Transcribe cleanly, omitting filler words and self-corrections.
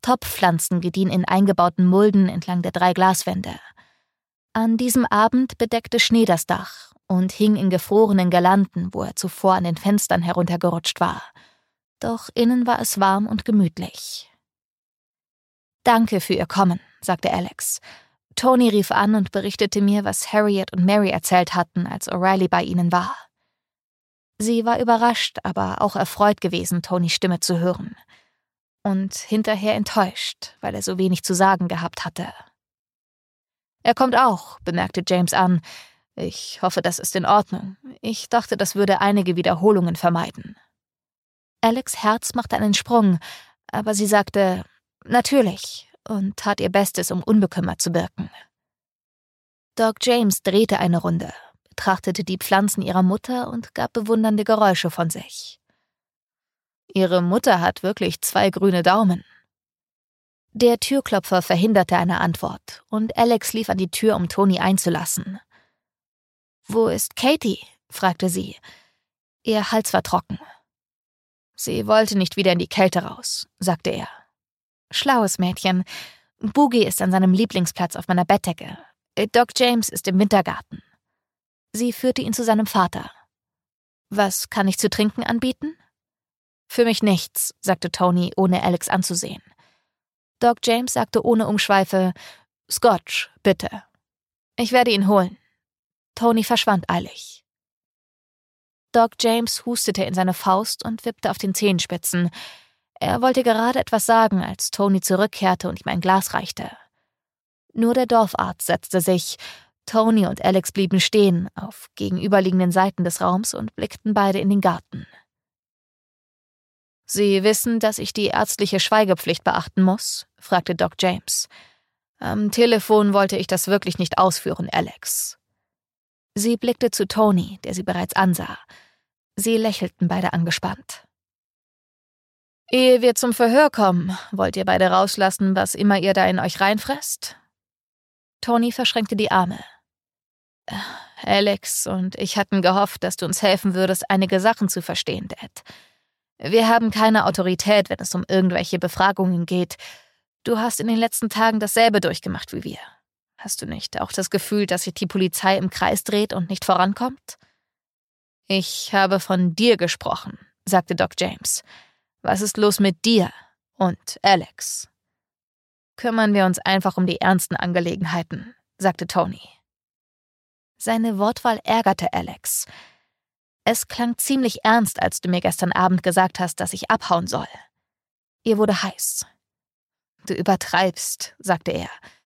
Topfpflanzen gediehen in eingebauten Mulden entlang der 3 Glaswände. An diesem Abend bedeckte Schnee das Dach und hing in gefrorenen Girlanden, wo er zuvor an den Fenstern heruntergerutscht war. Doch innen war es warm und gemütlich. »Danke für Ihr Kommen«, sagte Alex. Tony rief an und berichtete mir, was Harriet und Mary erzählt hatten, als O'Reilly bei ihnen war. Sie war überrascht, aber auch erfreut gewesen, Tonys Stimme zu hören. Und hinterher enttäuscht, weil er so wenig zu sagen gehabt hatte. »Er kommt auch«, bemerkte James an. »Ich hoffe, das ist in Ordnung. Ich dachte, das würde einige Wiederholungen vermeiden.« Alex' Herz machte einen Sprung, aber sie sagte »natürlich« und tat ihr Bestes, um unbekümmert zu wirken. Doc James drehte eine Runde, betrachtete die Pflanzen ihrer Mutter und gab bewundernde Geräusche von sich. »Ihre Mutter hat wirklich 2 grüne Daumen.« Der Türklopfer verhinderte eine Antwort und Alex lief an die Tür, um Tony einzulassen. »Wo ist Katie?« fragte sie. Ihr Hals war trocken. »Sie wollte nicht wieder in die Kälte raus«, sagte er. »Schlaues Mädchen. Boogie ist an seinem Lieblingsplatz auf meiner Bettdecke. Doc James ist im Wintergarten.« Sie führte ihn zu seinem Vater. »Was kann ich zu trinken anbieten?« »Für mich nichts«, sagte Tony, ohne Alex anzusehen. Doc James sagte ohne Umschweife, »Scotch, bitte.« »Ich werde ihn holen.« Tony verschwand eilig. Doc James hustete in seine Faust und wippte auf den Zehenspitzen. Er wollte gerade etwas sagen, als Tony zurückkehrte und ihm ein Glas reichte. Nur der Dorfarzt setzte sich. Tony und Alex blieben stehen, auf gegenüberliegenden Seiten des Raums und blickten beide in den Garten. »Sie wissen, dass ich die ärztliche Schweigepflicht beachten muss?« fragte Doc James. »Am Telefon wollte ich das wirklich nicht ausführen, Alex.« Sie blickte zu Tony, der sie bereits ansah. Sie lächelten beide angespannt. »Ehe wir zum Verhör kommen, wollt ihr beide rauslassen, was immer ihr da in euch reinfresst?« Tony verschränkte die Arme. »Alex und ich hatten gehofft, dass du uns helfen würdest, einige Sachen zu verstehen, Dad. Wir haben keine Autorität, wenn es um irgendwelche Befragungen geht. Du hast in den letzten Tagen dasselbe durchgemacht wie wir. Hast du nicht auch das Gefühl, dass sich die Polizei im Kreis dreht und nicht vorankommt?« »Ich habe von dir gesprochen«, sagte Doc James. »Was ist los mit dir und Alex?« »Kümmern wir uns einfach um die ernsten Angelegenheiten«, sagte Tony. Seine Wortwahl ärgerte Alex. »Es klang ziemlich ernst, als du mir gestern Abend gesagt hast, dass ich abhauen soll.« Ihr wurde heiß. »Du übertreibst«, sagte er.